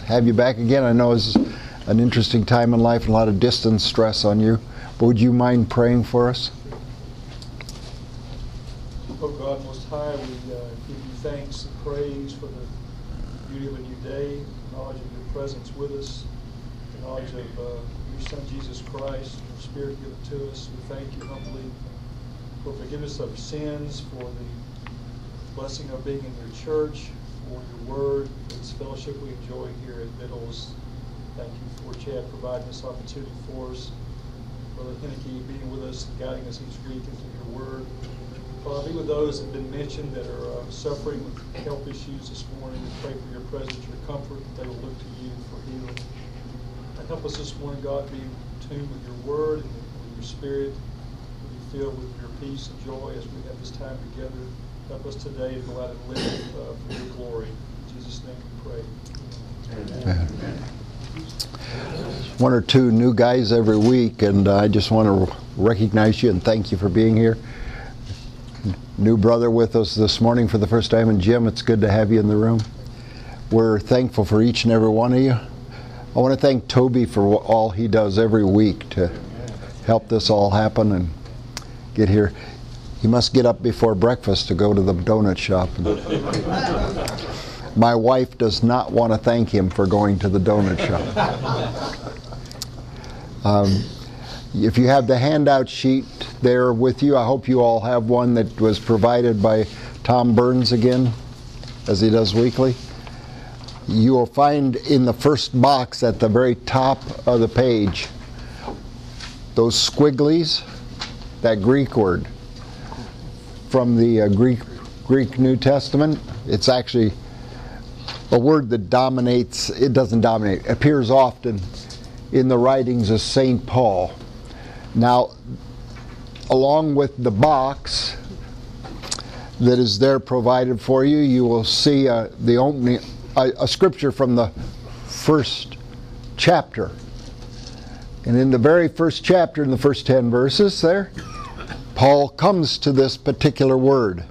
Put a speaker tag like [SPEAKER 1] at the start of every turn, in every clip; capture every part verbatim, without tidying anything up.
[SPEAKER 1] have you back again. I know it's an interesting time in life and a lot of distance stress on you. But would you mind praying for us?
[SPEAKER 2] Oh God, Most High, we uh, give you thanks and praise for the beauty of a new day, the knowledge of your presence with us, the knowledge of uh, your Son Jesus Christ, and your Spirit given to us. We thank you humbly for forgiveness of sins, for the blessing of being in your church, for your word, for this fellowship we enjoy here at Vittles. Thank you for Chad providing this opportunity for us. Brother Henneke being with us and guiding us each week into your word. Father, be with those that have been mentioned that are uh, suffering with health issues this morning. We pray for your presence, your comfort, that they will look to you for healing. And help us this morning, God, be in tune with your word and with your spirit. Be filled with your peace and joy as we have this time together. Help us today to go out and live uh, for your glory. In Jesus' name we pray. Amen. Amen.
[SPEAKER 1] One or two new guys every week, and uh, I just want to recognize you and thank you for being here. New brother with us this morning for the first time, and Jim, it's good to have you in the room. We're thankful for each and every one of you. I want to thank Toby for all he does every week to help this all happen and get here. He must get up before breakfast to go to the donut shop. My wife does not want to thank him for going to the donut shop. Um, if you have the handout sheet there with you, I hope you all have one that was provided by Tom Burns again, as he does weekly. You will find in the first box at the very top of the page those squigglies, that Greek word from the uh, Greek Greek New Testament. It's actually a word that dominates, it doesn't dominate, appears often in the writings of Saint Paul. Now, along with the box that is there provided for you, you will see uh, the opening, a, a scripture from the first chapter. And in the very first chapter, in the first ten verses there, Paul comes to this particular word.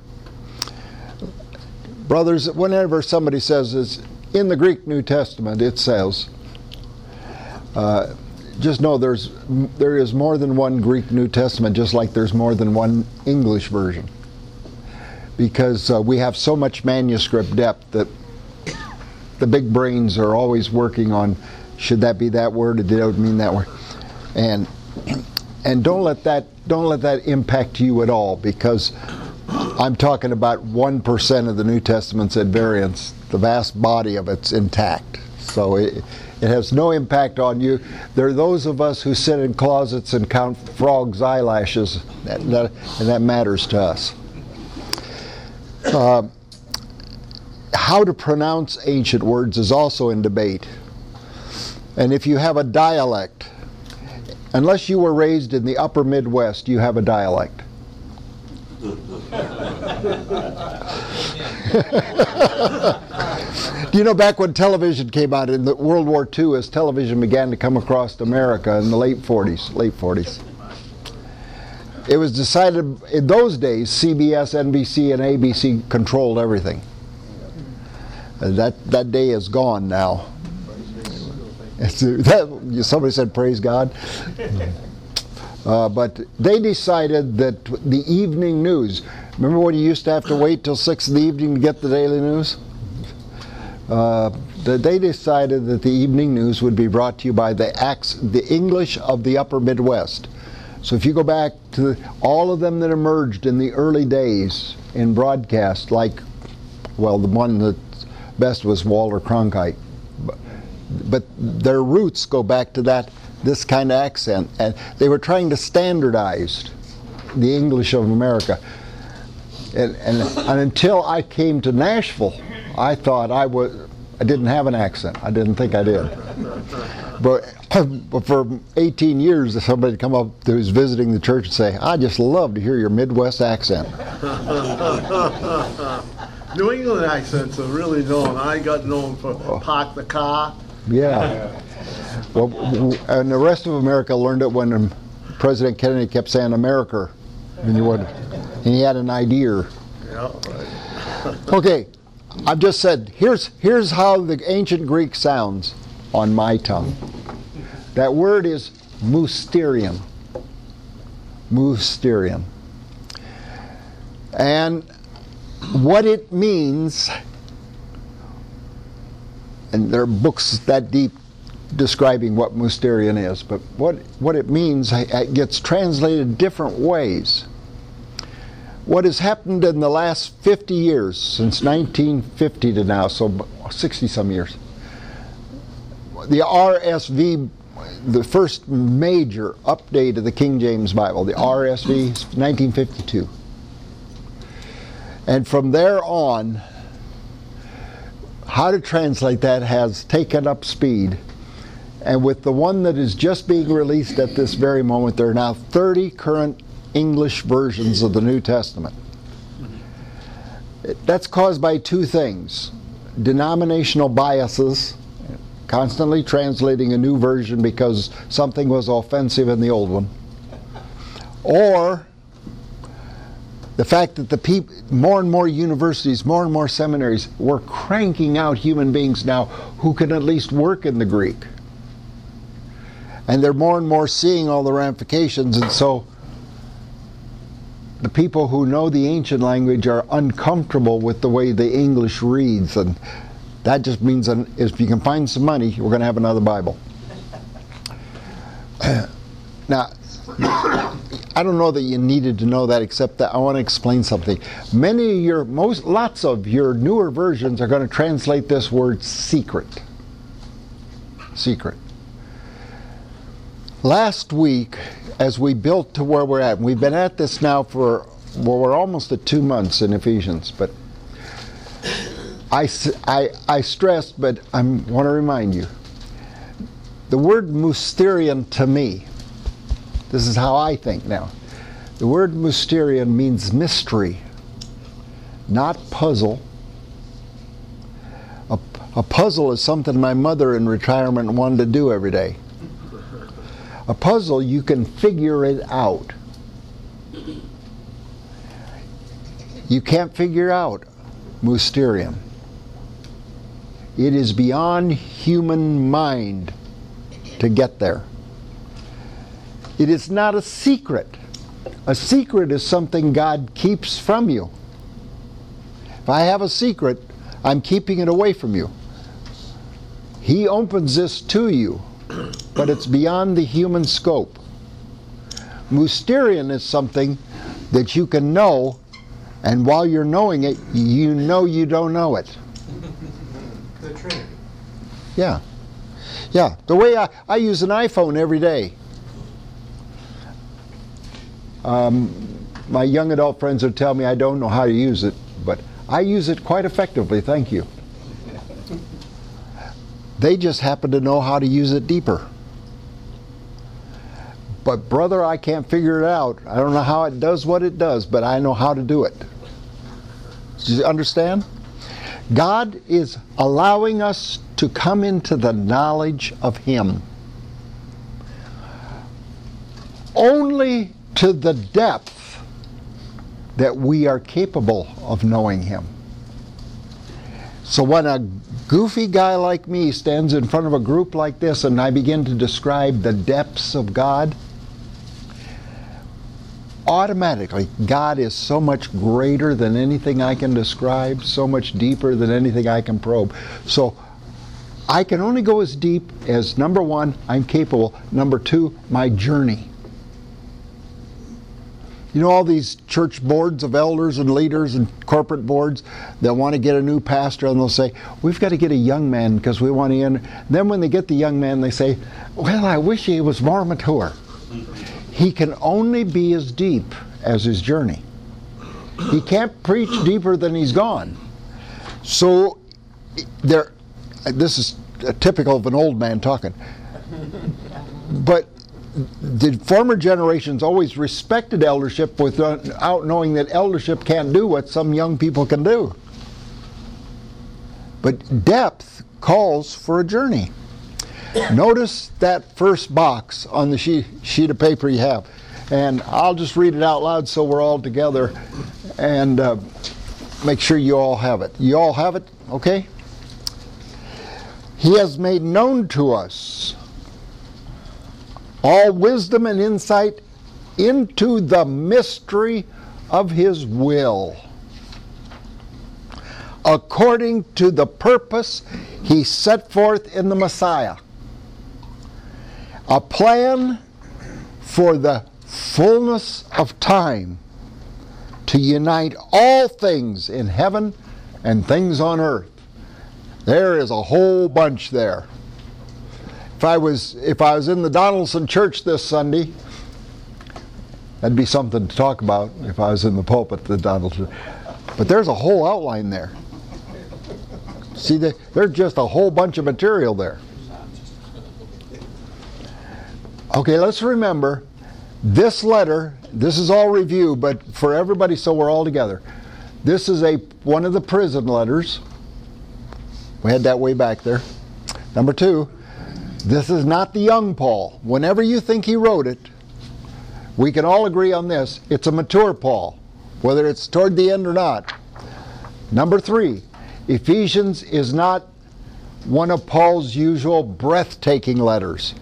[SPEAKER 1] Brothers, whenever somebody says it's in the Greek New Testament, it says, uh, just know there's there is more than one Greek New Testament, just like there's more than one English version. Because uh, we have so much manuscript depth that the big brains are always working on, should that be that word, or did it mean that word? And and don't let that don't let that impact you at all, because I'm talking about one percent of the New Testament's at variance. The vast body of it's intact. So it, it has no impact on you. There are those of us who sit in closets and count frogs' eyelashes, that, that, and that matters to us. Uh, how to pronounce ancient words is also in debate. And if you have a dialect, unless you were raised in the upper Midwest, you have a dialect. Do you know, back when television came out in the World War Two, as television began to come across America in the late forties, late forties, it was decided in those days C B S, N B C, and A B C controlled everything. Uh, that that day is gone now. That, somebody said, "Praise God." Uh, but they decided that the evening news, remember when you used to have to wait till six in the evening to get the daily news? Uh, they decided that the evening news would be brought to you by the, Ax, the English of the Upper Midwest. So if you go back to the, all of them that emerged in the early days in broadcast, like, well, the one that's best was Walter Cronkite. But, but their roots go back to that this kind of accent, and they were trying to standardize the English of America. And, and, and until I came to Nashville, I thought I was I didn't have an accent. I didn't think I did. But, but for eighteen years, somebody would come up who was visiting the church and say, "I just love to hear your Midwest accent."
[SPEAKER 3] New England accents are really known. I got known for park the car.
[SPEAKER 1] Yeah. Well, and the rest of America learned it when President Kennedy kept saying America, and you would, and he had an idea.
[SPEAKER 3] Yeah, right.
[SPEAKER 1] Okay, I've just said, here's, here's how the ancient Greek sounds on my tongue. That word is mysterion. Mysterion. And what it means, and there are books that deep describing what mysterion is, but what, what it means it gets translated different ways. What has happened in the last fifty years, since nineteen fifty to now, so sixty some years, the R S V, the first major update of the King James Bible, the R S V, nineteen fifty-two. And from there on, how to translate that has taken up speed. And with the one that is just being released at this very moment, there are now thirty current English versions of the New Testament. That's caused by two things. Denominational biases, constantly translating a new version because something was offensive in the old one. Or the fact that the people, more and more universities, more and more seminaries, were cranking out human beings now who can at least work in the Greek. And they're more and more seeing all the ramifications, and so the people who know the ancient language are uncomfortable with the way the English reads, and that just means that if you can find some money, we're going to have another Bible. Now, I don't know that you needed to know that, except that I want to explain something. Many of your, most, lots of your newer versions are going to translate this word secret. Secret. Last week, as we built to where we're at, and we've been at this now for, well, we're almost at two months in Ephesians, but I, I, I stressed, but I want to remind you, the word mysterion to me, this is how I think now, the word mysterion means mystery, not puzzle. A, a puzzle is something my mother in retirement wanted to do every day. A puzzle, you can figure it out. You can't figure out mysterion. It is beyond human mind to get there. It is not a secret. A secret is something God keeps from you. If I have a secret, I'm keeping it away from you. He opens this to you, but it's beyond the human scope. Mysterion is something that you can know, and while you're knowing it, you know you don't know it.
[SPEAKER 4] The Trinity.
[SPEAKER 1] Yeah. Yeah. The way I, I use an iPhone every day. Um, my young adult friends would tell me I don't know how to use it, but I use it quite effectively, thank you. They just happen to know how to use it deeper. But brother, I can't figure it out. I don't know how it does what it does, but I know how to do it. Do you understand? God is allowing us to come into the knowledge of Him. Only to the depth that we are capable of knowing Him. So when a goofy guy like me stands in front of a group like this and I begin to describe the depths of God, automatically God is so much greater than anything I can describe, so much deeper than anything I can probe. So I can only go as deep as, number one, I'm capable, number two, my journey. You know all these church boards of elders and leaders and corporate boards that want to get a new pastor, and they'll say, we've got to get a young man because we want to in. Then when they get the young man, they say, well, I wish he was more mature. He can only be as deep as his journey. He can't preach deeper than he's gone. So there, this is typical of an old man talking. But the former generations always respected eldership without knowing that eldership can't do what some young people can do. But depth calls for a journey. Notice that first box on the sheet, sheet of paper you have. And I'll just read it out loud so we're all together. And uh, make sure you all have it. You all have it, okay? He has made known to us all wisdom and insight into the mystery of His will, according to the purpose He set forth in the Messiah. A plan for the fullness of time to unite all things in heaven and things on earth. There is a whole bunch there. If I was if I was in the Donaldson Church this Sunday, that'd be something to talk about if I was in the pulpit at the Donaldson. But there's a whole outline there. See, there's just a whole bunch of material there. Okay, let's remember, this letter, this is all review, but for everybody so we're all together. This is a one of the prison letters. We had that way back there. Number two, this is not the young Paul. Whenever you think he wrote it, we can all agree on this. It's a mature Paul, whether it's toward the end or not. Number three, Ephesians is not one of Paul's usual breathtaking letters.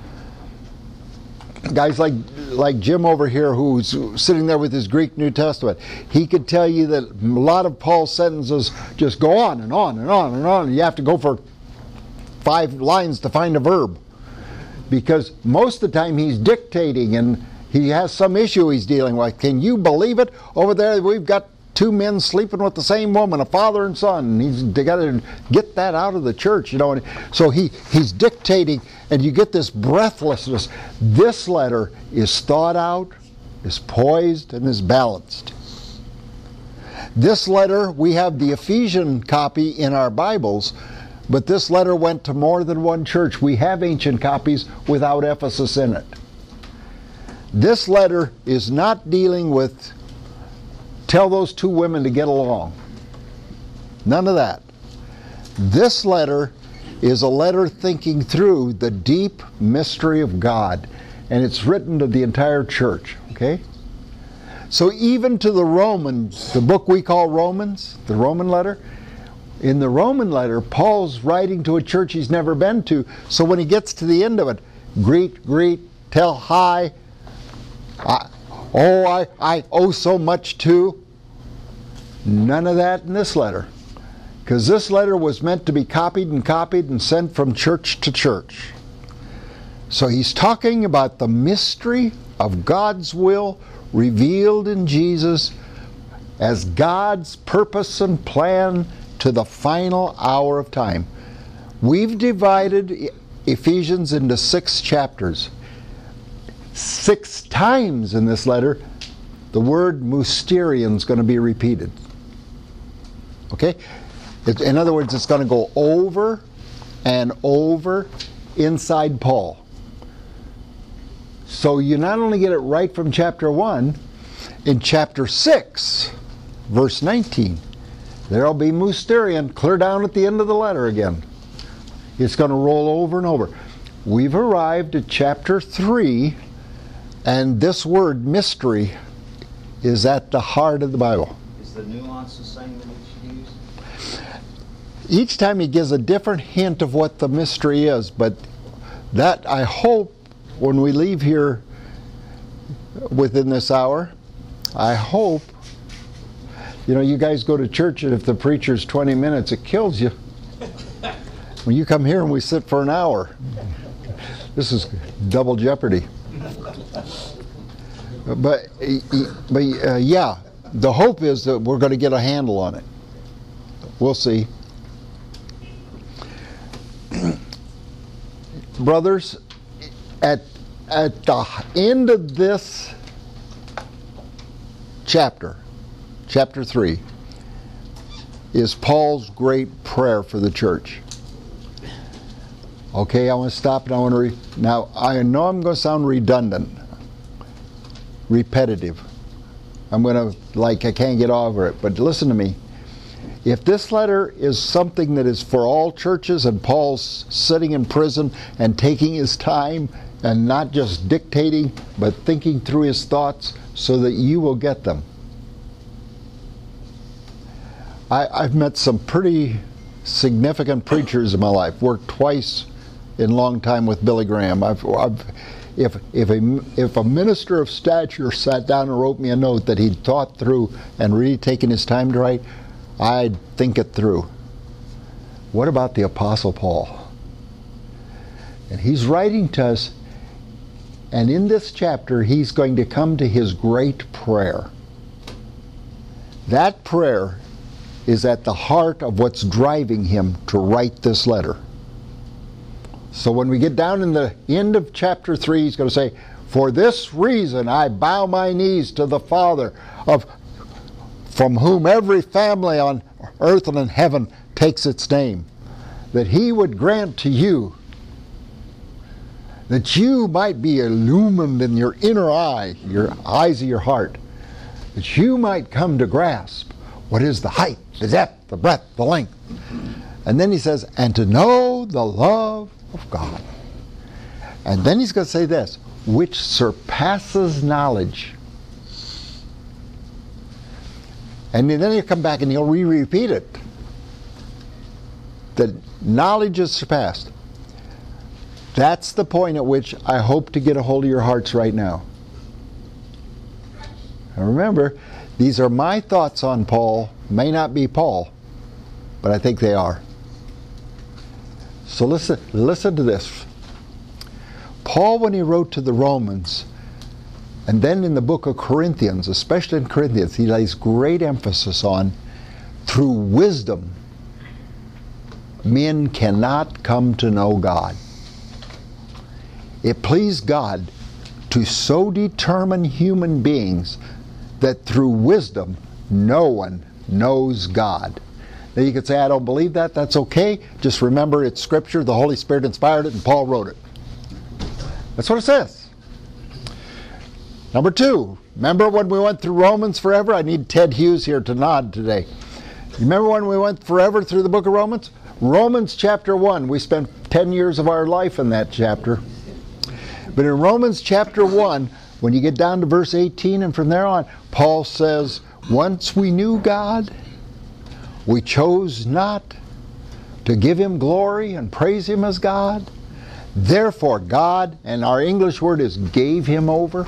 [SPEAKER 1] Guys like like Jim over here, who's sitting there with his Greek New Testament, he could tell you that a lot of Paul's sentences just go on and on and on and on. You have to go for five lines to find a verb, because most of the time he's dictating and he has some issue he's dealing with. Can you believe it? Over there we've got two men sleeping with the same woman, a father and son. And he's they got to get that out of the church, you know. And so he he's dictating, and you get this breathlessness. This letter is thought out, is poised, and is balanced. This letter, we have the Ephesian copy in our Bibles, but this letter went to more than one church. We have ancient copies without Ephesus in it. This letter is not dealing with tell those two women to get along. None of that. This letter is a letter thinking through the deep mystery of God, and it's written to the entire church, okay? So even to the Romans, the book we call Romans, the Roman letter, in the Roman letter, Paul's writing to a church he's never been to, so when he gets to the end of it, greet, greet, tell hi, I, oh, I, I owe so much to. None of that in this letter. Because this letter was meant to be copied and copied and sent from church to church. So he's talking about the mystery of God's will revealed in Jesus as God's purpose and plan to the final hour of time. We've divided Ephesians into six chapters. Six times in this letter, the word mysterion is going to be repeated. Okay? It, in other words, it's going to go over and over inside Paul. So you not only get it right from chapter one, in chapter six, verse nineteen, there'll be mysterion clear down at the end of the letter again. It's going to roll over and over. We've arrived at chapter three, and this word mystery is at the heart of the Bible.
[SPEAKER 5] Is the nuance the same that we should use?
[SPEAKER 1] Each time he gives a different hint of what the mystery is, but that, I hope, when we leave here within this hour, I hope, you know, you guys go to church and if the preacher's twenty minutes, it kills you. When you come here and we sit for an hour, this is double jeopardy. But, but uh, yeah, the hope is that we're going to get a handle on it. We'll see. Brothers, at, at the end of this chapter, chapter three, is Paul's great prayer for the church. Okay, I want to stop and I want to re- now I know I'm going to sound redundant, repetitive. I'm going to, like, I can't get over it, but listen to me. If this letter is something that is for all churches and Paul's sitting in prison and taking his time and not just dictating but thinking through his thoughts so that you will get them, I, I've met some pretty significant preachers in my life. Worked twice in long time with Billy Graham. I've, I've, if, if, a, if a minister of stature sat down and wrote me a note that he'd thought through and really taken his time to write, I'd think it through. What about the Apostle Paul? And he's writing to us, and in this chapter he's going to come to his great prayer. That prayer is at the heart of what's driving him to write this letter. So when we get down in the end of chapter three, he's going to say, "For this reason I bow my knees to the Father, of from whom every family on earth and in heaven takes its name, that he would grant to you that you might be illumined in your inner eye, your eyes of your heart, that you might come to grasp what is the height, the depth, the breadth, the length." And then he says, "and to know the love of God." And then he's going to say this, "which surpasses knowledge." And then he'll come back and he'll re-repeat it. That knowledge is surpassed. That's the point at which I hope to get a hold of your hearts right now. And remember, these are my thoughts on Paul. May not be Paul, but I think they are. So listen, listen to this. Paul, when he wrote to the Romans, and then in the book of Corinthians, especially in Corinthians, he lays great emphasis on, through wisdom, men cannot come to know God. It pleased God to so determine human beings that through wisdom no one knows God. Now you could say, "I don't believe that." That's okay. Just remember it's Scripture, the Holy Spirit inspired it, and Paul wrote it. That's what it says. Number two, remember when we went through Romans forever? I need Ted Hughes here to nod today. Remember when we went forever through the book of Romans? Romans chapter one, we spent ten years of our life in that chapter. But in Romans chapter one, when you get down to verse eighteen and from there on, Paul says, "Once we knew God, we chose not to give Him glory and praise Him as God. Therefore God," and our English word is "gave Him over."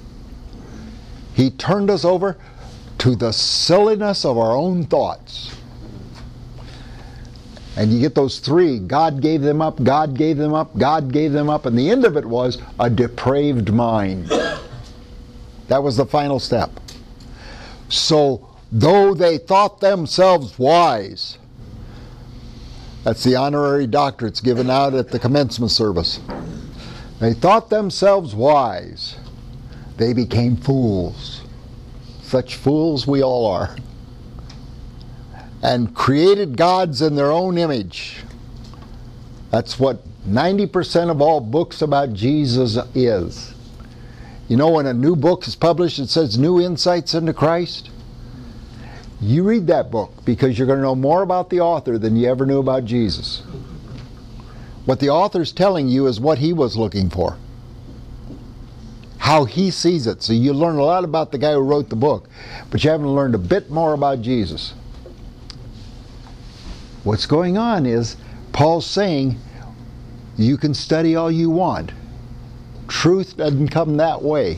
[SPEAKER 1] He turned us over to the silliness of our own thoughts. And you get those three. God gave them up, God gave them up, God gave them up, and the end of it was a depraved mind. That was the final step. So, though they thought themselves wise, that's the honorary doctorates given out at the commencement service. They thought themselves wise. They became fools. Such fools we all are. And created gods in their own image. That's what ninety percent of all books about Jesus is. You know, when a new book is published, it says New Insights into Christ. You read that book because you're going to know more about the author than you ever knew about Jesus. What the author's telling you is what he was looking for. How he sees it. So you learn a lot about the guy who wrote the book, but you haven't learned a bit more about Jesus. What's going on is Paul's saying you can study all you want. Truth doesn't come that way.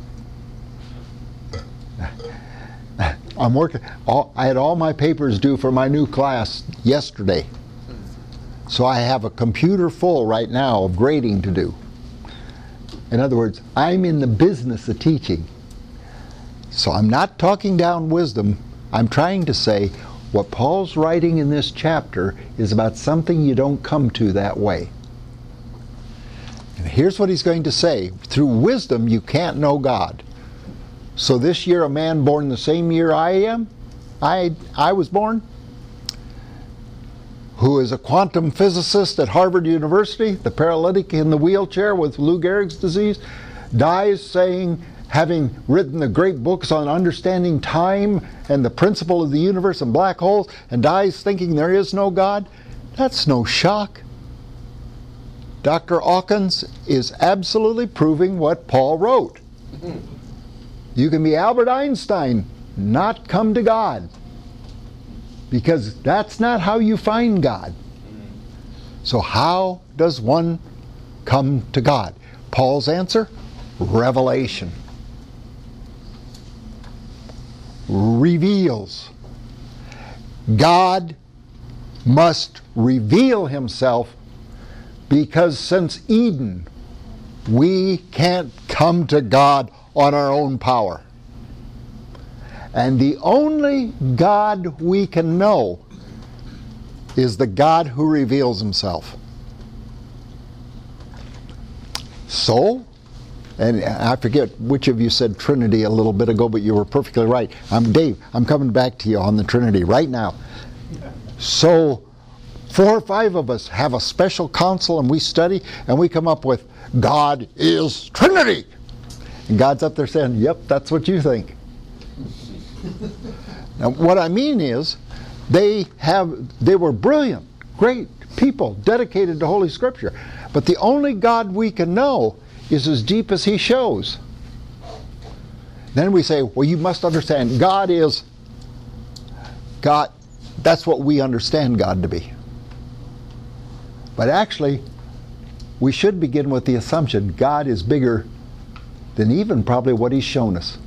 [SPEAKER 1] I'm working. All, I had all my papers due for my new class yesterday. So I have a computer full right now of grading to do. In other words, I'm in the business of teaching. So I'm not talking down wisdom. I'm trying to say what Paul's writing in this chapter is about something you don't come to that way. And here's what he's going to say. Through wisdom, you can't know God. So this year, a man born the same year I am, I, I was born, who is a quantum physicist at Harvard University, the paralytic in the wheelchair with Lou Gehrig's disease, dies saying, having written the great books on understanding time and the principle of the universe and black holes, and dies thinking there is no God. That's no shock. Doctor Hawkins is absolutely proving what Paul wrote. You can be Albert Einstein, not come to God. because that's not how you find God. So how does one come to God? Paul's answer? Revelation. Reveals. God must reveal himself, because since Eden, we can't come to God on our own power. And the only God we can know is the God who reveals himself. So, and I forget which of you said Trinity a little bit ago, but you were perfectly right. I'm Dave. I'm coming back to you on the Trinity right now. So, four or five of us have a special council and we study and we come up with God is Trinity. And God's up there saying, yep, that's what you think. Now, what I mean is, they have they were brilliant, great people, dedicated to Holy Scripture. But the only God we can know is as deep as he shows. Then we say, well, you must understand, God is, God, that's what we understand God to be. But actually, we should begin with the assumption God is bigger than even probably what he's shown us.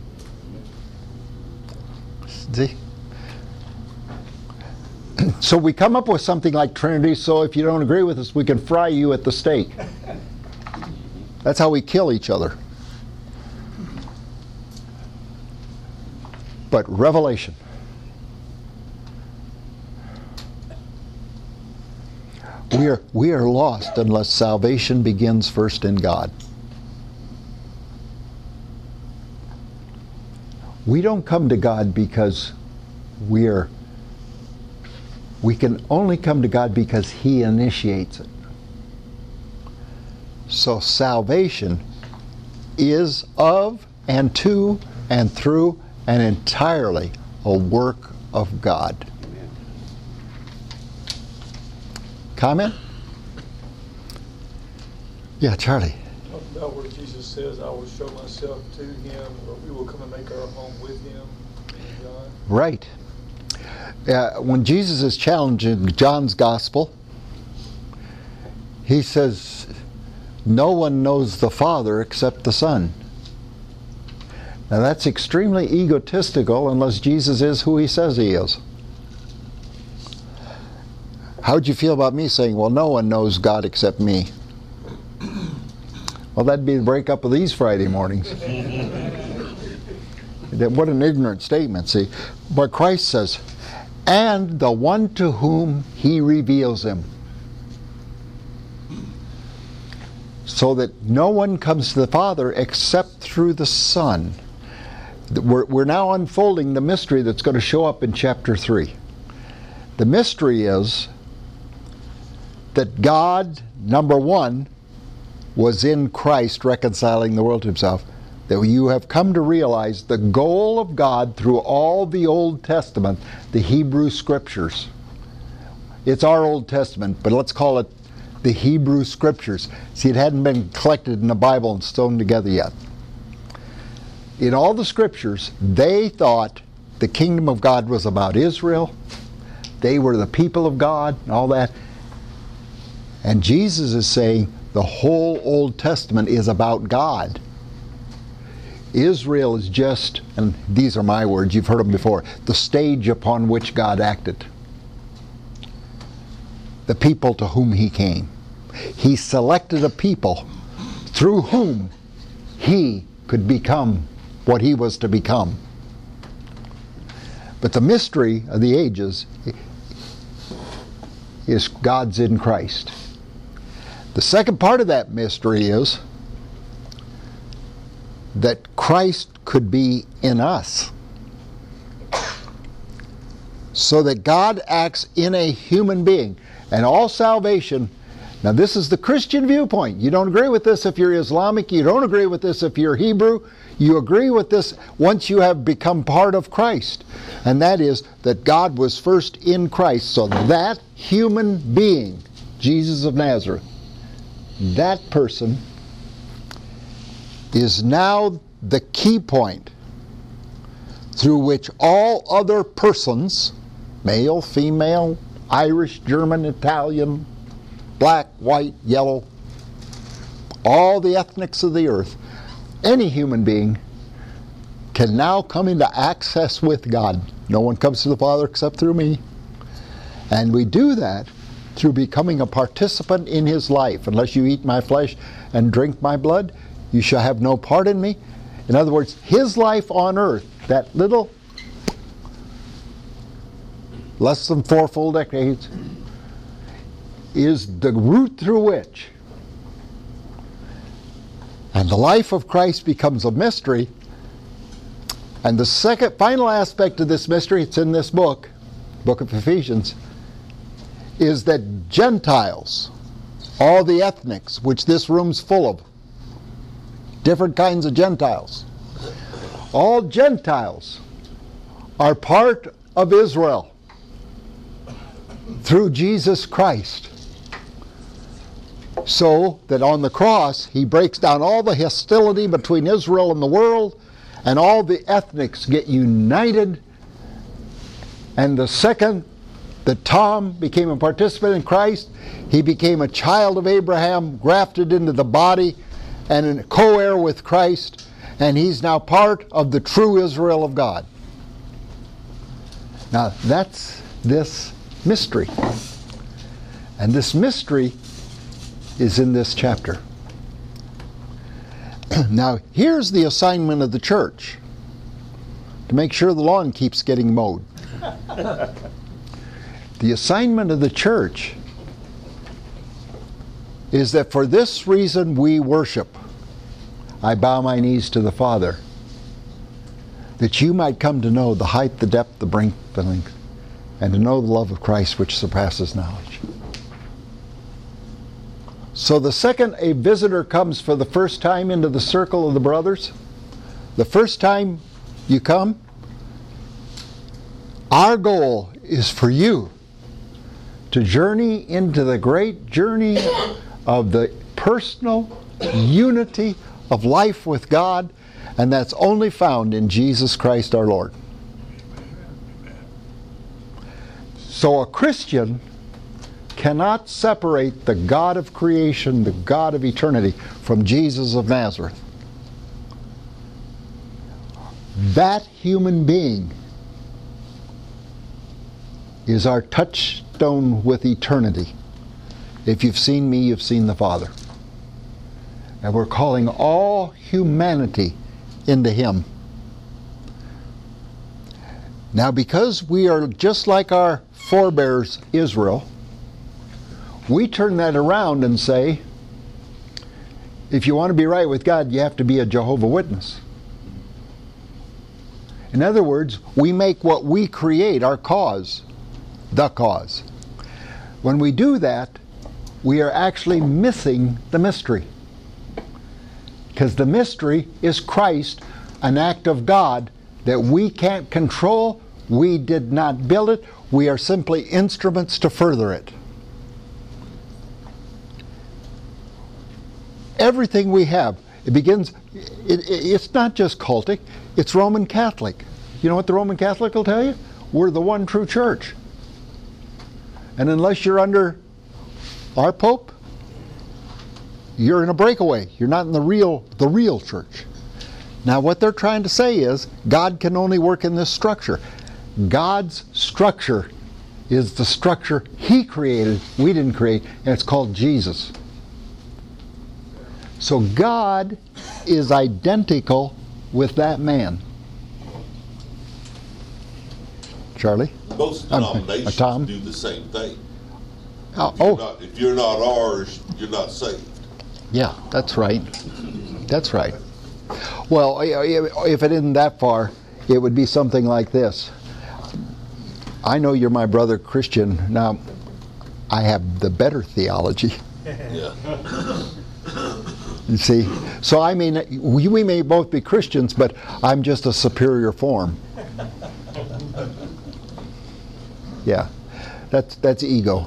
[SPEAKER 1] See? So we come up with something like Trinity, so if you don't agree with us, we can fry you at the stake. That's how we kill each other. But revelation. We are, we are lost unless salvation begins first in God. We don't come to God because we are We can only come to God because he initiates it. So salvation is of and to and through and entirely a work of God. Amen. Comment? Yeah, Charlie.
[SPEAKER 2] About where Jesus says, I will show myself to him, or we will come and make our home with him in God.
[SPEAKER 1] Right. Uh, when Jesus is challenged in John's Gospel, he says, no one knows the Father except the Son. Now that's extremely egotistical unless Jesus is who he says he is. How'd you feel about me saying, well, no one knows God except me? Well, that'd be the breakup of these Friday mornings. What an ignorant statement, see. But Christ says, and the one to whom he reveals him. So that no one comes to the Father except through the Son. We're, we're now unfolding the mystery that's going to show up in chapter three. The mystery is that God, number one, was in Christ reconciling the world to himself. That you have come to realize the goal of God through all the Old Testament, the Hebrew Scriptures. It's our Old Testament, but let's call it the Hebrew Scriptures. See, it hadn't been collected in the Bible and sewn together yet. In all the Scriptures, they thought the kingdom of God was about Israel. They were the people of God and all that. And Jesus is saying the whole Old Testament is about God. Israel is just, and these are my words, you've heard them before, the stage upon which God acted. The people to whom he came. He selected a people through whom he could become what he was to become. But the mystery of the ages is God's in Christ. The second part of that mystery is that Christ could be in us. So that God acts in a human being. And all salvation, now this is the Christian viewpoint. You don't agree with this if you're Islamic, you don't agree with this if you're Hebrew, you agree with this once you have become part of Christ. And that is that God was first in Christ. So that human being, Jesus of Nazareth, that person is now the key point through which all other persons male, female, Irish, German, Italian, black, white, yellow, all the ethnics of the earth, any human being can now come into access with God. No one comes to the Father except through me. And we do that through becoming a participant in His life. Unless you eat my flesh and drink my blood, you shall have no part in me. In other words, His life on earth, that little less than four full decades, is the route through which, and the life of Christ becomes a mystery. And the second, final aspect of this mystery, it's in this book, book of Ephesians, is that Gentiles, all the ethnics, which this room's full of, different kinds of Gentiles, all Gentiles are part of Israel through Jesus Christ. So that on the cross, He breaks down all the hostility between Israel and the world, and all the ethnics get united. And the second that Tom became a participant in Christ, he became a child of Abraham, grafted into the body, and a co-heir with Christ, and he's now part of the true Israel of God. Now that's this mystery. And this mystery is in this chapter. Now, here's the assignment of the church: to make sure the lawn keeps getting mowed. The assignment of the church is that for this reason we worship. I bow my knees to the Father, that you might come to know the height, the depth, the breadth, the length, and to know the love of Christ which surpasses knowledge. So the second a visitor comes for the first time into the circle of the brothers, the first time you come, our goal is for you to journey into the great journey of the personal unity of life with God, and that's only found in Jesus Christ our Lord. So a Christian cannot separate the God of creation, the God of eternity, from Jesus of Nazareth. That human being is our touchstone with eternity. If you've seen me, you've seen the Father. And we're calling all humanity into Him. Now, because we are just like our forebears Israel, we turn that around and say, if you want to be right with God, you have to be a Jehovah's Witness. In other words, we make what we create our cause, the cause. When we do that, we are actually missing the mystery. Because the mystery is Christ, an act of God that we can't control. We did not build it. We are simply instruments to further it. Everything we have, it begins, it, it, it's not just cultic, it's Roman Catholic. You know what the Roman Catholic will tell you? We're the one true church. And unless you're under our Pope, you're in a breakaway. You're not in the real, the real church. Now what they're trying to say is, God can only work in this structure. God's structure is the structure He created, we didn't create, and it's called Jesus. So God is identical with that man. Charlie?
[SPEAKER 6] Most
[SPEAKER 1] Um,
[SPEAKER 6] denominations
[SPEAKER 1] uh, Tom?
[SPEAKER 6] do the same thing.
[SPEAKER 1] Uh,
[SPEAKER 6] If you're,
[SPEAKER 1] oh,
[SPEAKER 6] not, if you're not ours, you're not saved.
[SPEAKER 1] yeah, that's right. That's right. Well, if it isn't that far, it would be something like this. I know you're my brother Christian. Now, I have the better theology.
[SPEAKER 6] Yeah.
[SPEAKER 1] You see? So I mean, we, we may both be Christians, but I'm just a superior form. Yeah. That's, that's ego.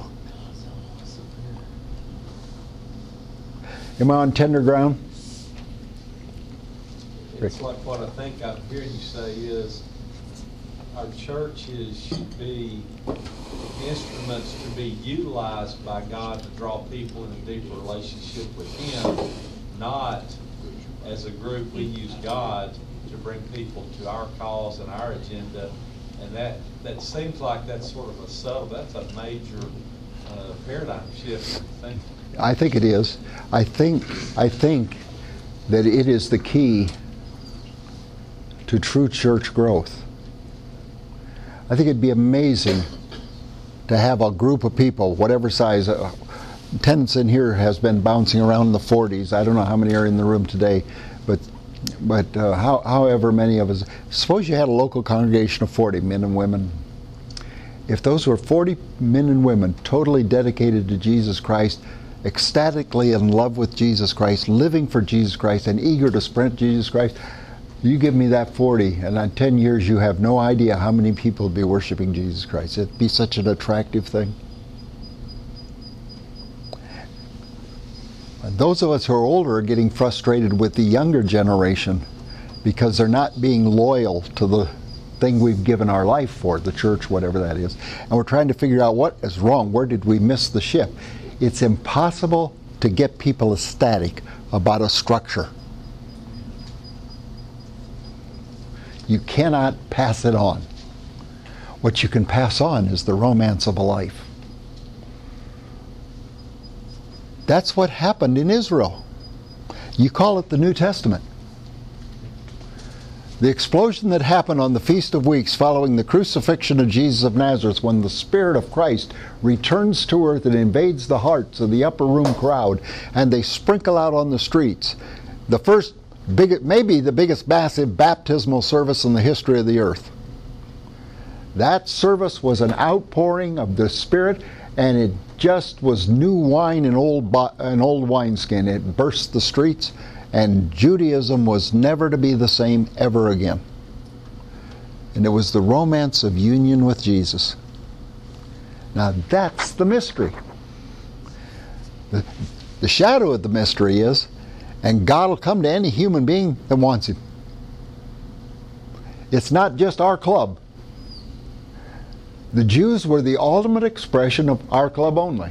[SPEAKER 1] Am I on tender ground?
[SPEAKER 7] It's like what I think I'm hearing you say is, our churches should be instruments to be utilized by God to draw people in a deeper relationship with Him, not as a group we use God to bring people to our cause and our agenda. And that, that seems like that's sort of a subtle, that's a major uh, paradigm shift in thinking.
[SPEAKER 1] I think it is. I think, I think that it is the key to true church growth. I think it'd be amazing to have a group of people, whatever size. Uh, attendance in here has been bouncing around in the forties. I don't know how many are in the room today, but but uh, how, however many of us. Suppose you had a local congregation of forty men and women. If those were forty men and women totally dedicated to Jesus Christ, ecstatically in love with Jesus Christ, living for Jesus Christ, and eager to spread Jesus Christ, you give me that forty, and in ten years you have no idea how many people would be worshiping Jesus Christ. It'd be such an attractive thing. And those of us who are older are getting frustrated with the younger generation because they're not being loyal to the thing we've given our life for, the church, whatever that is. And we're trying to figure out what is wrong. Where did we miss the ship? It's impossible to get people ecstatic about a structure. You cannot pass it on. What you can pass on is the romance of a life. That's what happened in Israel. You call it the New Testament. The explosion that happened on the Feast of Weeks following the crucifixion of Jesus of Nazareth, when the Spirit of Christ returns to earth and invades the hearts of the upper room crowd, and they sprinkle out on the streets. The first, big, maybe the biggest massive baptismal service in the history of the earth. That service was an outpouring of the Spirit, and it just was new wine in old, an old wineskin. It burst the streets, and Judaism was never to be the same ever again. And it was the romance of union with Jesus. Now that's the mystery. The, the shadow of the mystery is, and God will come to any human being that wants Him. It's not just our club. The Jews were the ultimate expression of our club only.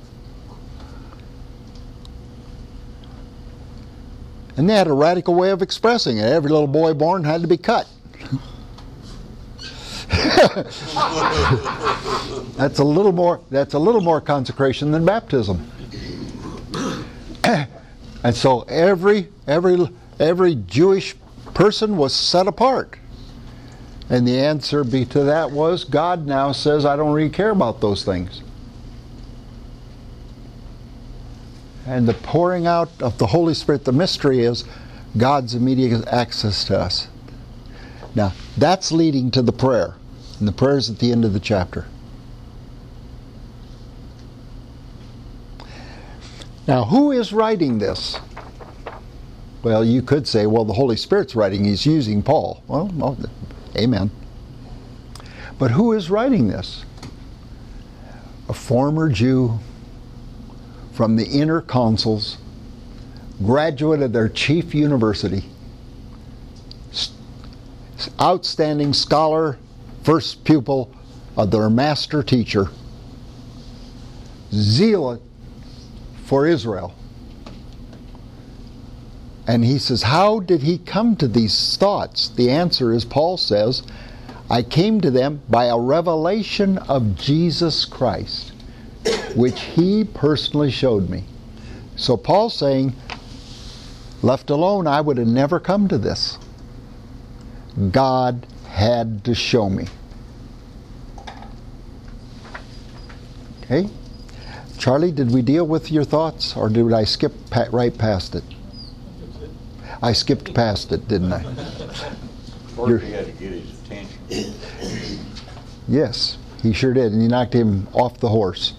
[SPEAKER 1] And they had a radical way of expressing it. Every little boy born had to be cut. That's a little more that's a little more consecration than baptism. And so every every every Jewish person was set apart. And the answer be to that was, God now says, I don't really care about those things. And the pouring out of the Holy Spirit, the mystery is God's immediate access to us. Now, that's leading to the prayer. And the prayer is at the end of the chapter. Now, who is writing this? Well, you could say, well, the Holy Spirit's writing. He's using Paul. Well, well amen. But who is writing this? A former Jew from the inner consuls, graduate of their chief university, outstanding scholar, first pupil of their master teacher, zealot for Israel. And he says, how did he come to these thoughts? The answer is, Paul says, I came to them by a revelation of Jesus Christ, which he personally showed me. So Paul's saying, left alone, I would have never come to this. God had to show me. Okay? Charlie, did we deal with your thoughts, or did I skip pa- right past it? I skipped past it, didn't I?
[SPEAKER 8] First, he had to get his attention.
[SPEAKER 1] Yes, he sure did, and he knocked him off the horse.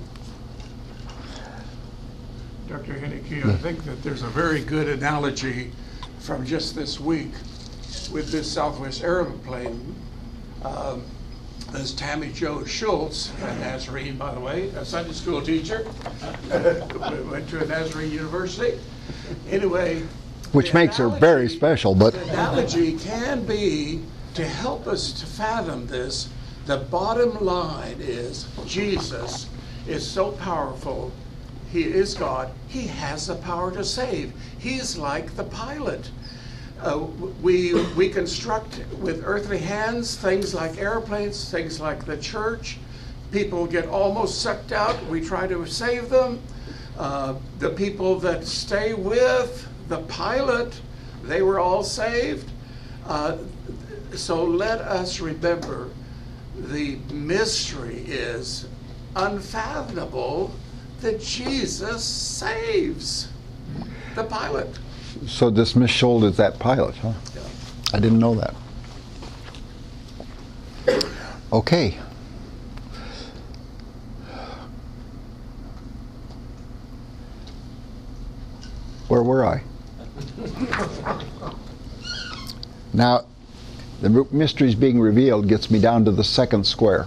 [SPEAKER 9] Doctor Henneke, I think that there's a very good analogy from just this week with this Southwest airplane. Um, as Tammy Jo Schultz, a Nazarene, by the way, a Sunday school teacher, went to a Nazarene university. Anyway,
[SPEAKER 1] Which makes her very special, but
[SPEAKER 9] the analogy can be to help us to fathom this, the bottom line is Jesus is so powerful. He is God. He has the power to save. He's like the pilot. Uh, we, we construct with earthly hands things like airplanes, things like the church. People get almost sucked out. We try to save them. Uh, the people that stay with the pilot, they were all saved. Uh, so let us remember the mystery is unfathomable that Jesus saves the pilot.
[SPEAKER 1] So this Miss Schold is that pilot, huh?
[SPEAKER 9] Yeah.
[SPEAKER 1] I didn't know that. Okay. Where were I? Now, the mysteries being revealed gets me down to the second square.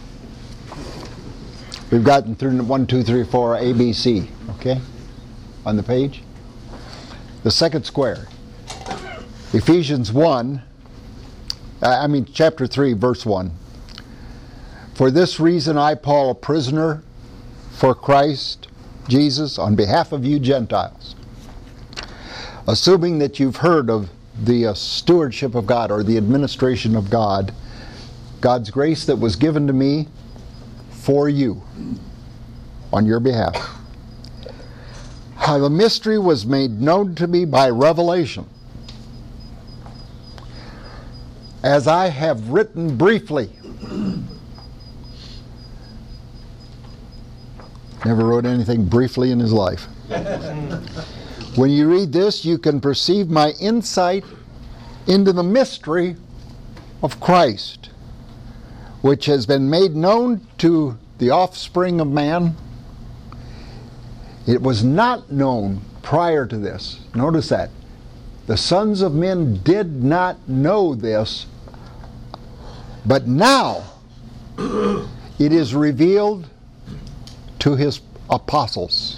[SPEAKER 1] We've gotten through one, two, three, four, A, B, C, okay? On the page. The second square. Ephesians one, I mean chapter three, verse one. For this reason I, Paul, a prisoner for Christ Jesus, on behalf of you Gentiles, assuming that you've heard of the uh, stewardship of God, or the administration of God, God's grace that was given to me for you, on your behalf. How the mystery was made known to me by revelation, as I have written briefly. Never wrote anything briefly in his life. When you read this, you can perceive my insight into the mystery of Christ, which has been made known to the offspring of man. It was not known prior to this. Notice that. The sons of men did not know this, but now it is revealed to his apostles.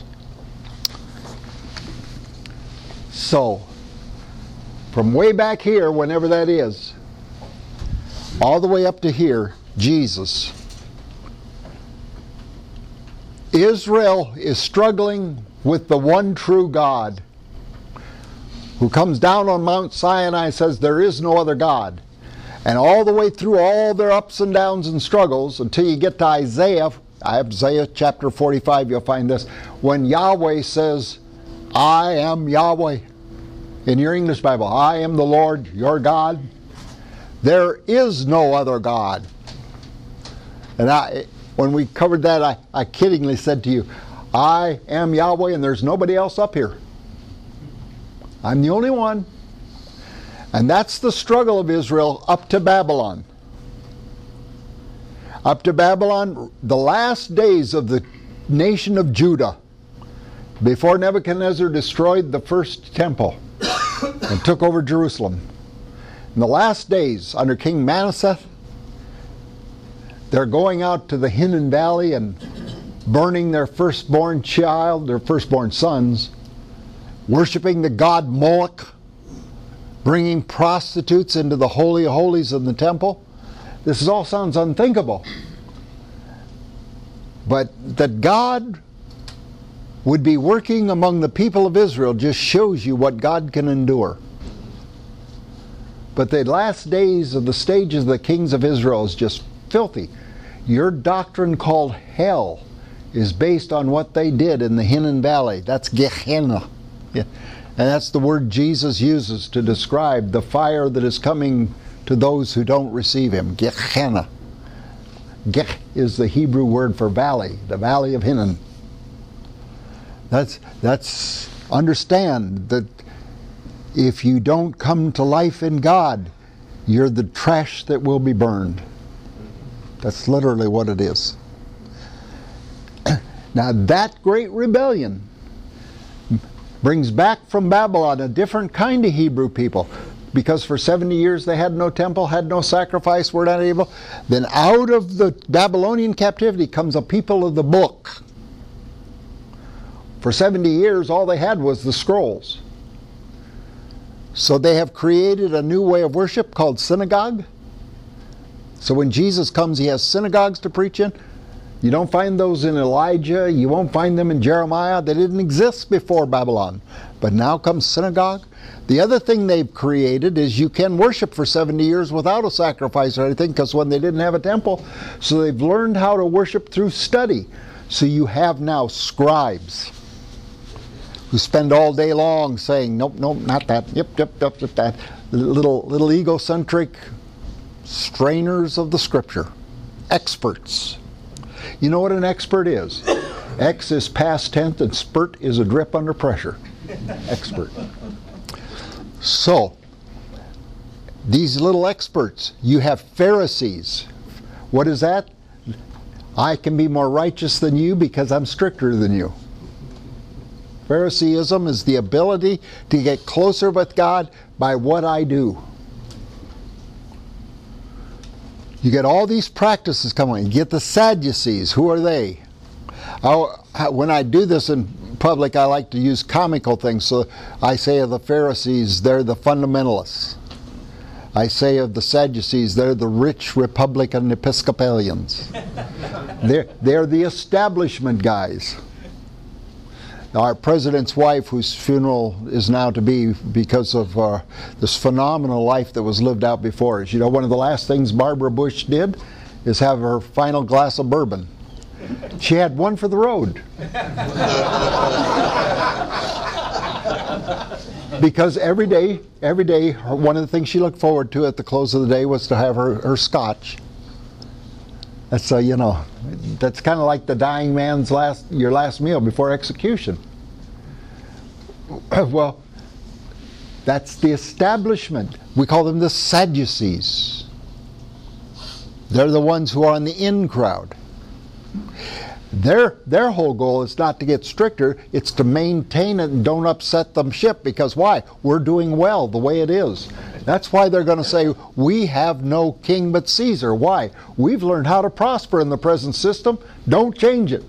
[SPEAKER 1] So, from way back here, whenever that is, all the way up to here, Jesus. Israel is struggling with the one true God, who comes down on Mount Sinai and says there is no other God. And all the way through all their ups and downs and struggles, until you get to Isaiah, Isaiah chapter forty-five, you'll find this, when Yahweh says, I am Yahweh. In your English Bible, I am the Lord your God. There is no other God. And I, when we covered that, I, I kiddingly said to you, I am Yahweh and there's nobody else up here. I'm the only one. And that's the struggle of Israel up to Babylon. Up to Babylon, the last days of the nation of Judah, before Nebuchadnezzar destroyed the first temple and took over Jerusalem. In the last days, under King Manasseh, they're going out to the Hinnom Valley and burning their firstborn child, their firstborn sons, worshiping the god Moloch, bringing prostitutes into the Holy of Holies in the temple. This all sounds unthinkable. But that God would be working among the people of Israel just shows you what God can endure. But the last days of the stages of the kings of Israel is just filthy. Your doctrine called hell is based on what they did in the Hinnom Valley. That's Gehenna. Yeah. And that's the word Jesus uses to describe the fire that is coming to those who don't receive him. Gehenna. Geh is the Hebrew word for valley, the valley of Hinnom. That's, that's, understand that if you don't come to life in God, you're the trash that will be burned. That's literally what it is. Now that great rebellion brings back from Babylon a different kind of Hebrew people. Because for seventy years they had no temple, had no sacrifice, were not able. Then out of the Babylonian captivity comes a people of the book. For seventy years all they had was the scrolls. So they have created a new way of worship called synagogue. So when Jesus comes, he has synagogues to preach in. You don't find those in Elijah. You won't find them in Jeremiah. They didn't exist before Babylon. But now comes synagogue. The other thing they've created is you can worship for seventy years without a sacrifice or anything, because when they didn't have a temple, so they've learned how to worship through study. So you have now scribes who spend all day long saying, nope, nope, not that, yep, yep, yep, yep, that. Little, little egocentric strainers of the Scripture. Experts. You know what an expert is? X is past tense and spurt is a drip under pressure. Expert. So, these little experts, you have Pharisees. What is that? I can be more righteous than you because I'm stricter than you. Phariseeism is the ability to get closer with God by what I do. You get all these practices coming. You get the Sadducees. Who are they? I, when I do this in public, I like to use comical things. So I say of the Pharisees, they're the fundamentalists. I say of the Sadducees, they're the rich Republican Episcopalians. they're, they're the establishment guys. Our president's wife, whose funeral is now to be because of uh, this phenomenal life that was lived out before us. You know, one of the last things Barbara Bush did is have her final glass of bourbon. She had one for the road. Because every day, every day, her, one of the things she looked forward to at the close of the day was to have her, her scotch. That's uh, you know, that's kind of like the dying man's last, your last meal before execution. Well, that's the establishment. We call them the Sadducees. They're the ones who are on the in crowd. Their, their whole goal is not to get stricter, it's to maintain it and don't upset them ship, because why? We're doing well the way it is. That's why they're going to say, we have no king but Caesar. Why? We've learned how to prosper in the present system. Don't change it.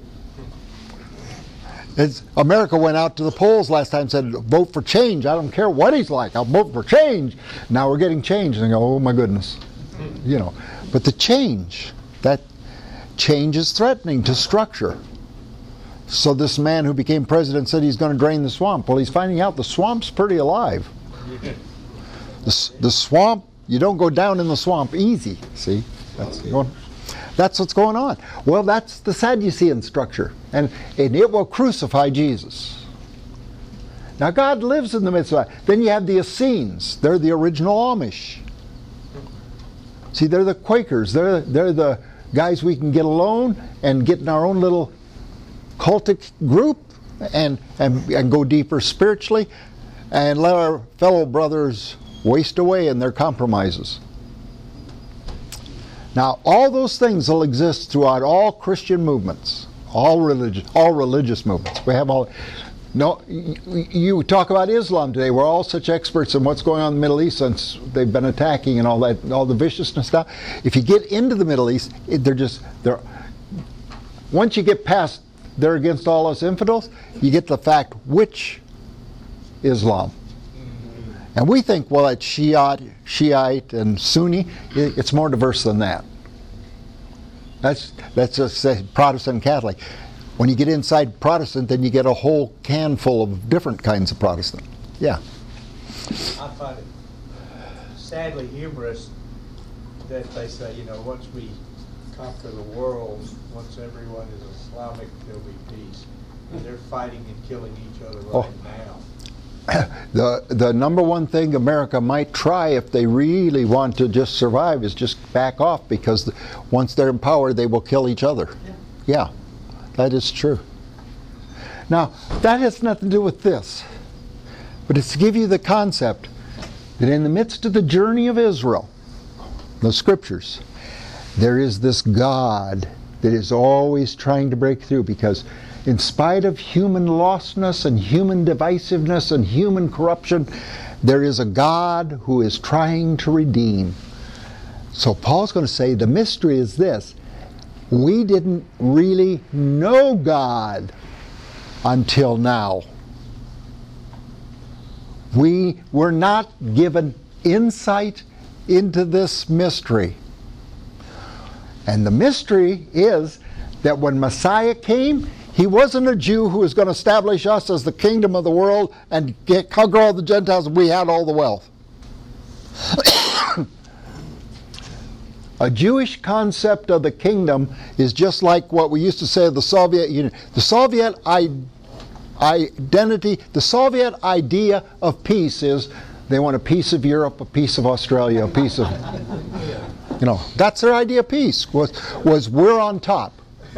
[SPEAKER 1] It's, America went out to the polls last time and said, vote for change. I don't care what he's like. I'll vote for change. Now we're getting change. And they go, oh my goodness. You know, but the change, that change is threatening to structure. So this man who became president said he's going to drain the swamp. Well, he's finding out the swamp's pretty alive. The, the swamp, you don't go down in the swamp easy. See? That's, going, that's what's going on. Well, that's the Sadducean structure. And, and it will crucify Jesus. Now, God lives in the midst of that. Then you have the Essenes. They're the original Amish. See, they're the Quakers. They're, they're the guys we can get alone and get in our own little cultic group and, and, and go deeper spiritually and let our fellow brothers waste away in their compromises. Now, all those things will exist throughout all Christian movements, all religious, all religious movements. We have all. No, you, you talk about Islam today. We're all such experts in what's going on in the Middle East since they've been attacking and all that, all the viciousness stuff. If you get into the Middle East, it, they're just they're. Once you get past, they're against all us infidels. You get the fact which Islam. And we think, well, it's Shiite, Shiite and Sunni. It's more diverse than that. That's, that's just say Protestant and Catholic. When you get inside Protestant, then you get a whole can full of different kinds of Protestant. Yeah.
[SPEAKER 4] I find it sadly humorous that they say, you know, once we conquer the world, once everyone is Islamic, there'll be peace. And they're fighting and killing each other right
[SPEAKER 1] Oh.
[SPEAKER 4] now.
[SPEAKER 1] The, the number one thing America might try if they really want to just survive is just back off, because the, once they're in power, they will kill each other. Yeah. Yeah, that is true. Now, that has nothing to do with this, but it's to give you the concept that in the midst of the journey of Israel, the Scriptures, there is this God that is always trying to break through, because in spite of human lostness and human divisiveness and human corruption, there is a God who is trying to redeem. So Paul's going to say the mystery is this: we didn't really know God until now. We were not given insight into this mystery. And the mystery is that when Messiah came, he wasn't a Jew who was going to establish us as the kingdom of the world and get, conquer all the Gentiles and we had all the wealth. A Jewish concept of the kingdom is just like what we used to say of the Soviet Union. The Soviet I- identity, the Soviet idea of peace is they want a piece of Europe, a piece of Australia, a piece of... You know, that's their idea of peace, was, was we're on top.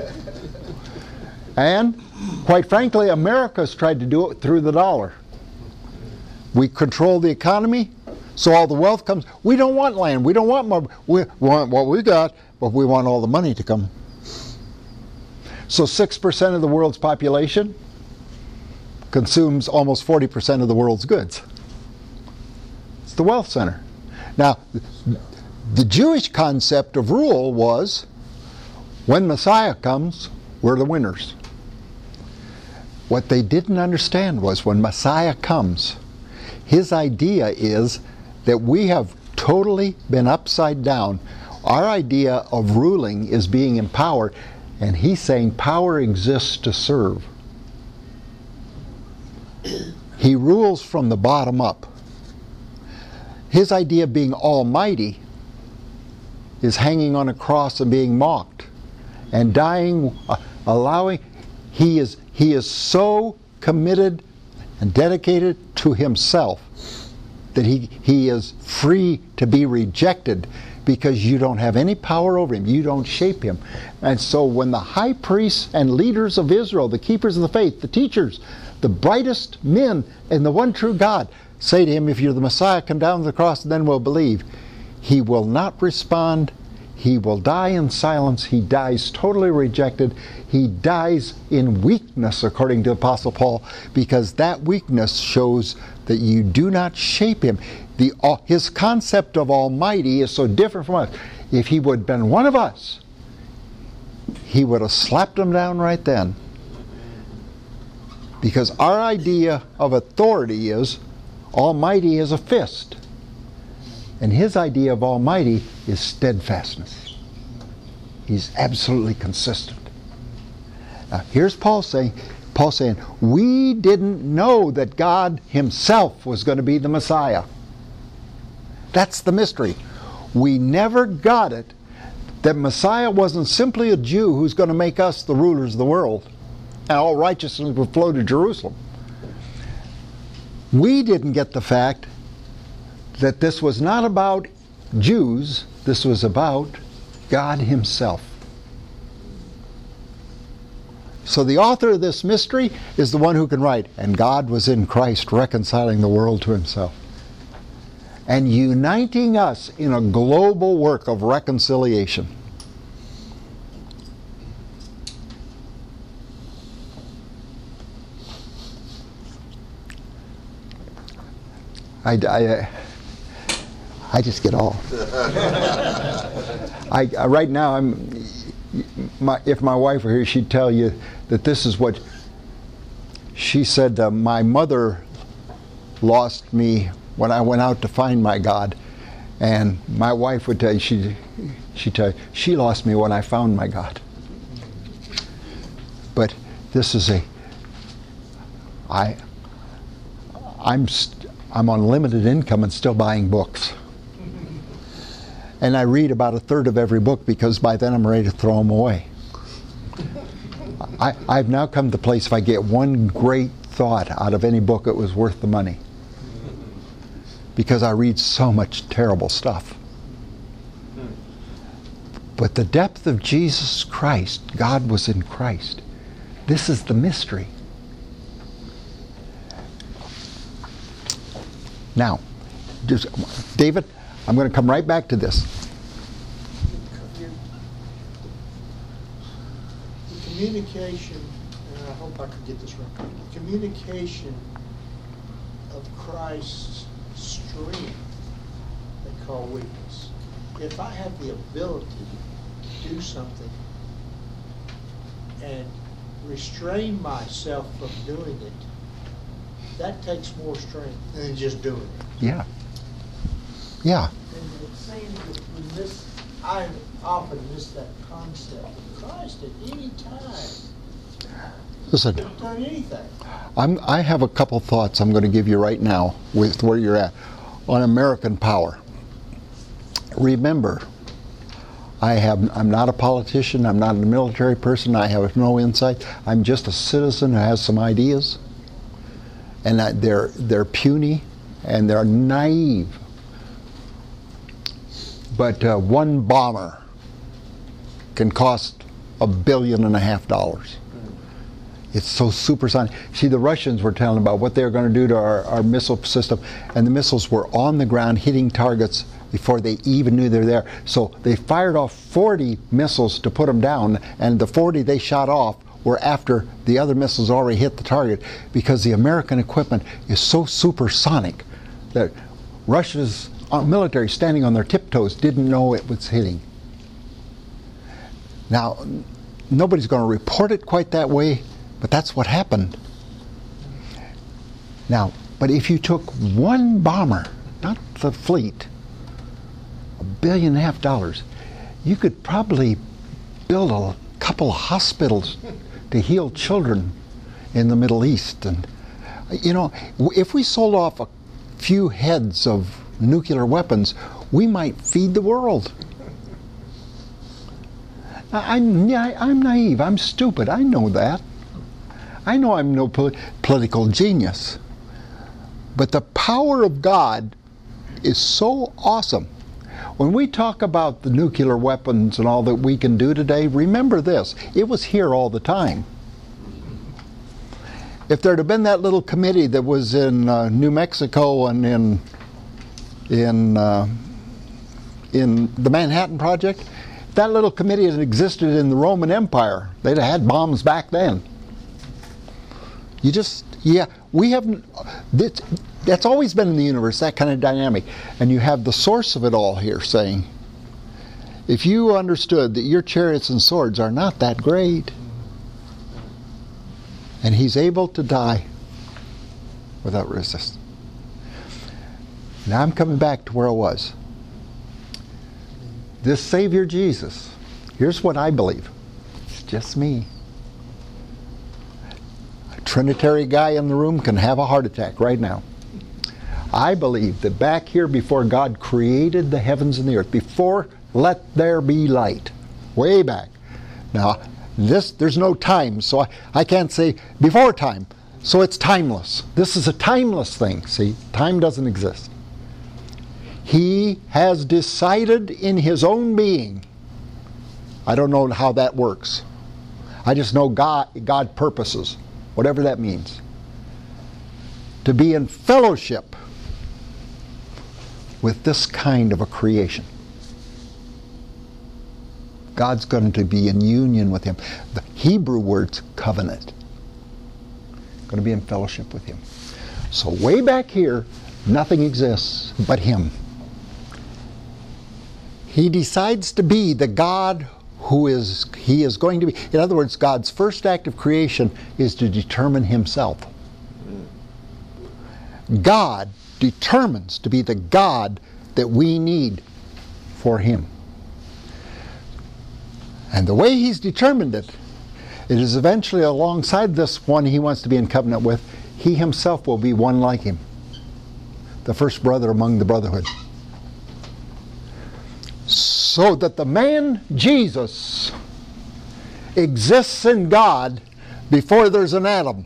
[SPEAKER 1] And, quite frankly, America's tried to do it through the dollar. We control the economy, so all the wealth comes. We don't want land. We don't want more. We want what we got, but we want all the money to come. So six percent of the world's population consumes almost forty percent of the world's goods. It's the wealth center. Now, the Jewish concept of rule was, when Messiah comes, we're the winners. What they didn't understand was when Messiah comes, his idea is that we have totally been upside down. Our idea of ruling is being empowered, and he's saying power exists to serve. He rules from the bottom up. His idea of being almighty is hanging on a cross and being mocked and dying, uh, allowing, he is, he is so committed and dedicated to himself that he, he is free to be rejected because you don't have any power over him. You don't shape him. And so when the high priests and leaders of Israel, the keepers of the faith, the teachers, the brightest men in the one true God, say to him, if you're the Messiah, come down to the cross and then we'll believe. He will not respond. He will die in silence. He dies totally rejected. He dies in weakness, according to Apostle Paul, because that weakness shows that you do not shape him. The, uh, his concept of almighty is so different from us. If he would have been one of us, he would have slapped him down right then. Because our idea of authority is almighty is a fist. And his idea of almighty is steadfastness. He's absolutely consistent. Now here's Paul saying, Paul saying, we didn't know that God himself was going to be the Messiah. That's the mystery. We never got it that Messiah wasn't simply a Jew who's going to make us the rulers of the world and all righteousness would flow to Jerusalem. We didn't get the fact that this was not about Jews, this was about God himself. So the author of this mystery is the one who can write, and God was in Christ reconciling the world to himself and uniting us in a global work of reconciliation. I, I, I just get all. I, I right now I'm. My, if my wife were here, she'd tell you that this is what she said. Uh, my mother lost me when I went out to find my God, and my wife would tell you she she tell you she lost me when I found my God. But this is a. I. I'm. St- I'm on limited income and still buying books. And I read about a third of every book because by then I'm ready to throw them away. I, I've now come to the place if I get one great thought out of any book, it was worth the money. Because I read so much terrible stuff. But the depth of Jesus Christ, God was in Christ. This is the mystery. Now, just, David, I'm going to come right back to this.
[SPEAKER 10] The communication, and I hope I can get this right, the communication of Christ's strength they call weakness. If I have the ability to do something and restrain myself from doing it, that takes more strength than just doing it.
[SPEAKER 1] Yeah. Yeah.
[SPEAKER 10] And it's saying that when this I often miss that concept. Christ at any time
[SPEAKER 1] Listen,
[SPEAKER 10] could have done anything.
[SPEAKER 1] I'm, I have a couple thoughts I'm going to give you right now with where you're at on American power. Remember, I have, I'm not a politician, I'm not a military person, I have no insight. I'm just a citizen who has some ideas. And I, they're, they're puny and they're naive. But uh, one bomber can cost a billion and a half dollars. It's so supersonic. See, the Russians were telling about what they were going to do to our, our missile system, and the missiles were on the ground hitting targets before they even knew they were there. So they fired off forty missiles to put them down, and the forty they shot off were after the other missiles already hit the target, because the American equipment is so supersonic that Russia's military, standing on their tiptoes, didn't know it was hitting. Now, nobody's going to report it quite that way, but that's what happened. Now, but if you took one bomber, not the fleet, a billion and a half dollars, you could probably build a couple of hospitals to heal children in the Middle East. And, you know, if we sold off a few heads of nuclear weapons, we might feed the world. I'm, I'm naive, I'm stupid, I know that. I know I'm no pol- political genius. But the power of God is so awesome. When we talk about the nuclear weapons and all that we can do today, remember this, it was here all the time. If there'd have been that little committee that was in uh, New Mexico and in in uh, in the Manhattan Project, if that little committee had existed in the Roman Empire, they'd have had bombs back then. You just, yeah, we haven't, this, that's always been in the universe, that kind of dynamic. And you have the source of it all here saying, if you understood that your chariots and swords are not that great, and he's able to die without resistance. Now I'm coming back to where I was. This Savior Jesus, here's what I believe. It's just me. A Trinitarian guy in the room can have a heart attack right now. I believe that back here before God created the heavens and the earth, before let there be light, way back. Now, this there's no time, so I, I can't say before time, so it's timeless. This is a timeless thing, see? Time doesn't exist. He has decided in his own being. I don't know how that works. I just know God, God purposes, whatever that means, to be in fellowship with this kind of a creation. God's going to be in union with him. The Hebrew word's covenant. Going to be in fellowship with him. So way back here, nothing exists but him. He decides to be the God who is, he is going to be. In other words, God's first act of creation is to determine himself. God determines to be the God that we need for him. And the way he's determined it, it is eventually alongside this one he wants to be in covenant with, he himself will be one like him. The first brother among the brotherhood. So that the man Jesus exists in God before there's an Adam.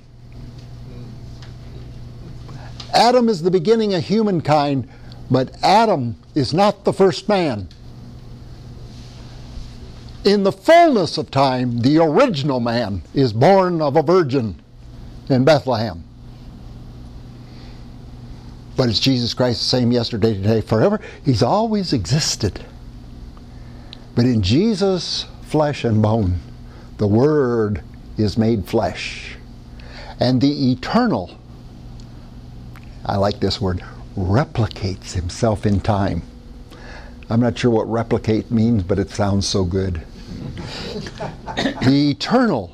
[SPEAKER 1] Adam is the beginning of humankind, but Adam is not the first man. In the fullness of time, the original man is born of a virgin in Bethlehem. But it's Jesus Christ the same yesterday, today, forever. He's always existed. But in Jesus' flesh and bone, the Word is made flesh. And the eternal, I like this word, replicates himself in time. I'm not sure what replicate means, but it sounds so good. The eternal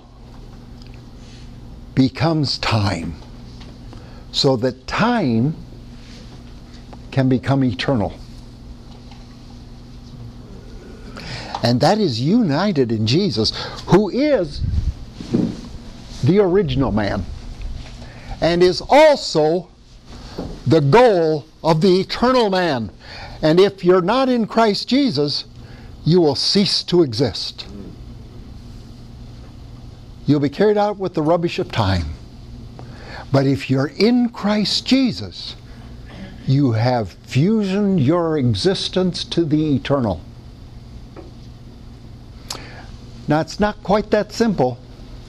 [SPEAKER 1] becomes time, so that time can become eternal. And that is united in Jesus, who is the original man and is also the goal of the eternal man. And if you're not in Christ Jesus, you will cease to exist. You'll be carried out with the rubbish of time. But if you're in Christ Jesus, you have fusioned your existence to the eternal. Now, it's not quite that simple.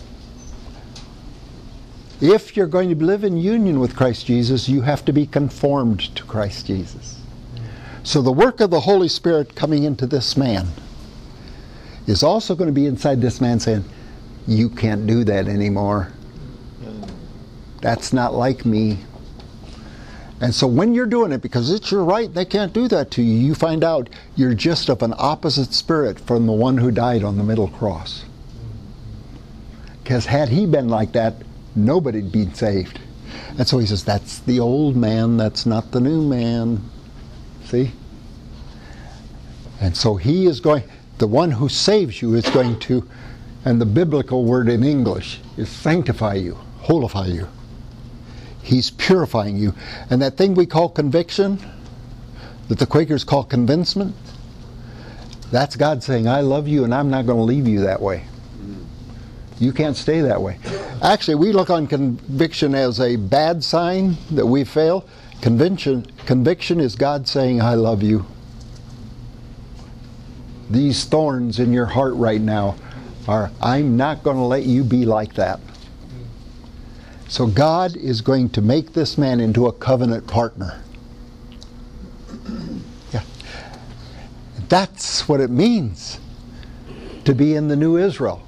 [SPEAKER 1] If you're going to live in union with Christ Jesus, you have to be conformed to Christ Jesus. So the work of the Holy Spirit coming into this man is also going to be inside this man saying, you can't do that anymore. That's not like me. And so when you're doing it, because it's your right, they can't do that to you, you find out you're just of an opposite spirit from the one who died on the middle cross. Because had he been like that, nobody'd be saved. And so he says, that's the old man, that's not the new man. See? And so he is going, the one who saves you is going to, and the biblical word in English is sanctify you, holify you. He's purifying you. And that thing we call conviction, that the Quakers call convincement, that's God saying, I love you and I'm not going to leave you that way. You can't stay that way. Actually, we look on conviction as a bad sign that we fail. Conviction, conviction is God saying, I love you. These thorns in your heart right now are, I'm not going to let you be like that. So God is going to make this man into a covenant partner. Yeah. That's what it means to be in the new Israel.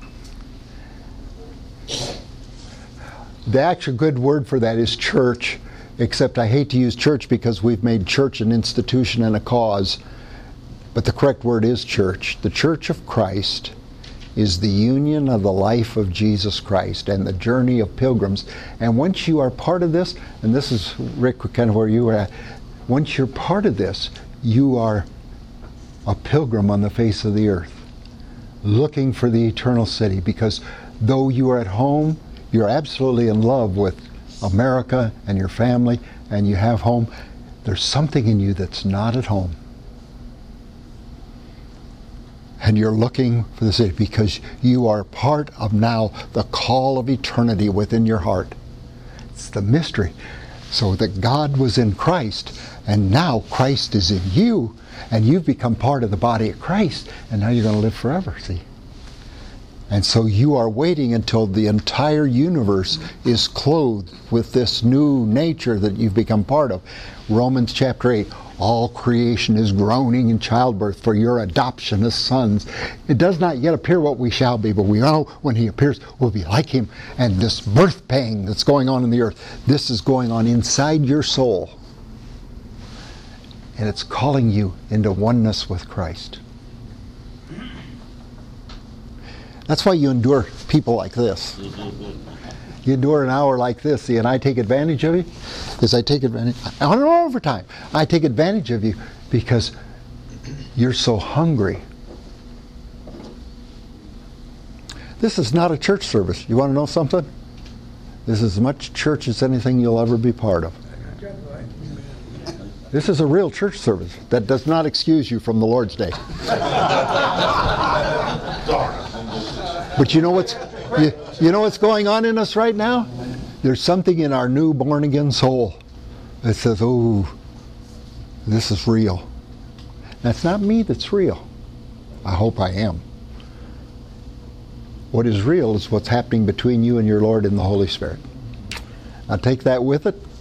[SPEAKER 1] The actual good word for that is church, except I hate to use church because we've made church an institution and a cause. But the correct word is church. The church of Christ is the union of the life of Jesus Christ and the journey of pilgrims. And once you are part of this, and this is, Rick, kind of where you were at, once you're part of this, you are a pilgrim on the face of the earth, looking for the eternal city, because though you are at home, you're absolutely in love with America and your family, and you have home, there's something in you that's not at home. And you're looking for the city because you are part of now the call of eternity within your heart. It's the mystery. So that God was in Christ, and now Christ is in you, and you've become part of the body of Christ, and now you're going to live forever, see? And so you are waiting until the entire universe is clothed with this new nature that you've become part of. Romans chapter eight, all creation is groaning in childbirth for your adoption as sons. It does not yet appear what we shall be, but we know when he appears we'll be like him. And this birth pang that's going on in the earth, this is going on inside your soul. And it's calling you into oneness with Christ. That's why you endure people like this. You endure an hour like this, see, and I take advantage of you. Is I take advantage, on and over time, I take advantage of you because you're so hungry. This is not a church service. You want to know something? This is as much church as anything you'll ever be part of. This is a real church service. That does not excuse you from the Lord's Day. But you know what's you, you know what's going on in us right now? There's something in our new born again soul that says, oh, this is real. That's not me that's real. I hope I am. What is real is what's happening between you and your Lord in the Holy Spirit. Now take that with it.